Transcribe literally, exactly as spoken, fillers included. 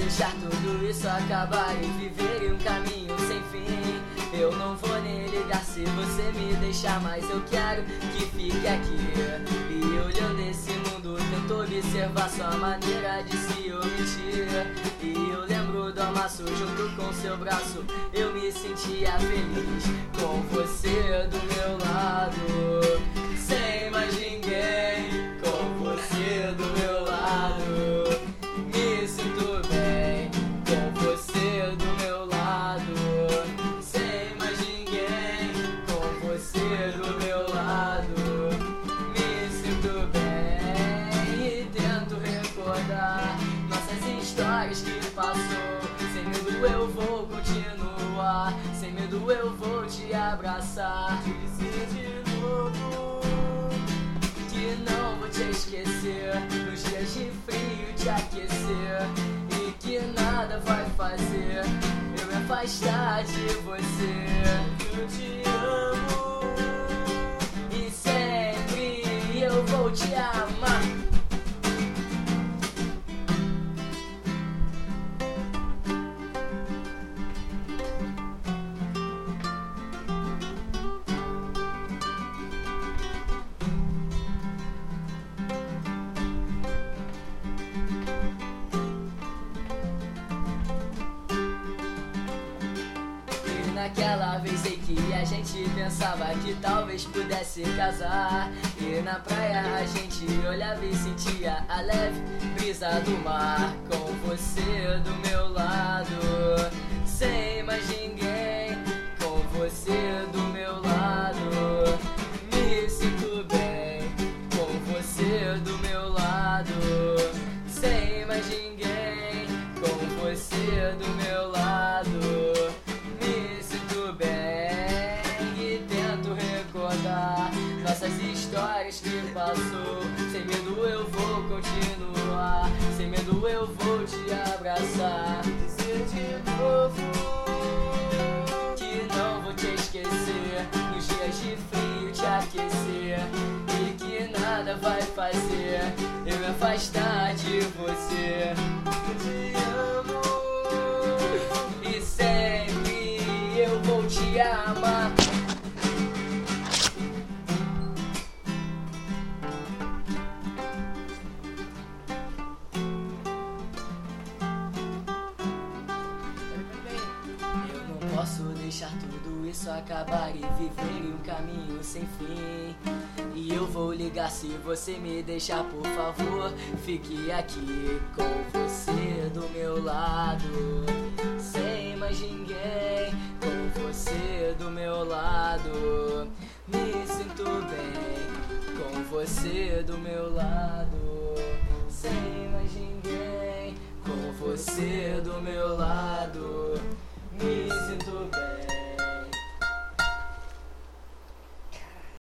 deixar tudo isso acabar e viver em um caminho sem fim. Eu não vou nem ligar se você me deixar, mas eu quero que fique aqui. E olhando esse mundo, tento observar sua maneira de se omitir. E eu lembro do amasso junto com seu braço, eu me sentia feliz com você do meu lado. Sem mais ninguém, com você do meu lado. Me sinto bem com você do meu lado. Sem mais ninguém, com você do meu lado. Me sinto bem e tento recordar nossas histórias que passou. Sem medo eu vou continuar, sem medo eu vou te abraçar. Dizer de novo que não vou te esquecer, nos dias de frio te aquecer, e que nada vai fazer eu me afastar de você. Eu te amo e sempre eu vou te amar. Naquela vez em que a gente pensava que talvez pudesse casar, e na praia a gente olhava e sentia a leve brisa do mar, com você do meu lado. Sem mais ninguém, com você do meu lado. Me sinto bem com você do meu lado. Sem mais ninguém, com você do meu lado. Nossas histórias que passou. Sem medo eu vou continuar, sem medo eu vou te abraçar. Dizer de novo que não vou te esquecer, nos dias de frio te aquecer, e que nada vai fazer eu me afastar de você. Eu te amo e sempre eu vou te amar. Posso deixar tudo isso acabar e viver em um caminho sem fim. E eu vou ligar se você me deixar, por favor. Fique aqui com você do meu lado. Sem mais ninguém, com você do meu lado. Me sinto bem com você do meu lado. Sem mais ninguém, com você do meu